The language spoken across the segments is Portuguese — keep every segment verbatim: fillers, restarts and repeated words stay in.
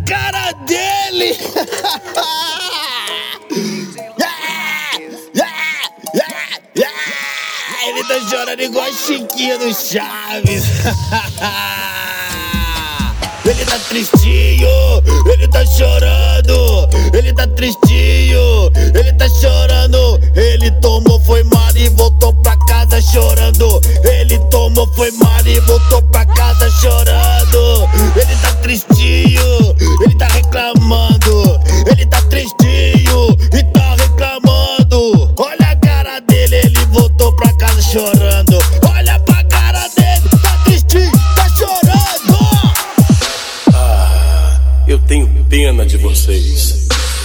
cara dele! Ele tá chorando igual a Chiquinha do Chaves. Ele tá tristinho, ele tá chorando. Ele tá tristinho, ele tá chorando. Ele tomou, foi mal e voltou pra casa chorando. Ele tomou, foi mal e voltou pra casa chorando. Ele tá tristinho, ele tá reclamando. Ele tá tristinho e tá reclamando. Olha a cara dele, ele voltou pra casa chorando. Olha pra cara dele, tá tristinho, tá chorando. Ah, eu tenho pena de vocês.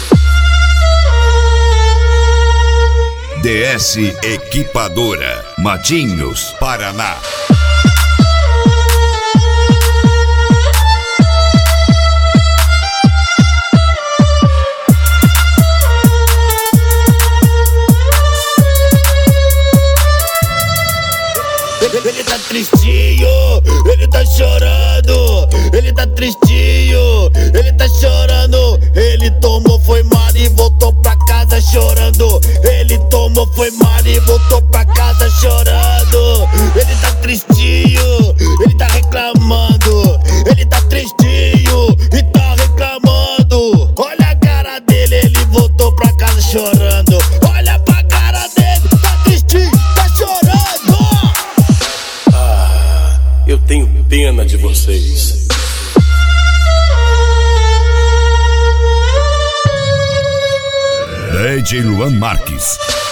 D S Equipadora, Matinhos, Paraná. Ele tá tristinho, ele tá chorando. Ele tá tristinho, ele tá chorando. Ele tomou, foi mal e voltou pra casa chorando. Ele tomou, foi mal e voltou pra casa chorando. Ele tá tristinho, ele tá reclamando. Ele tá tristinho e tá reclamando. Olha a cara dele, ele voltou pra casa chorando. Olha pra cara dele, tá tristinho, tá chorando. Eu tenho pena de vocês. D J Luan Marques.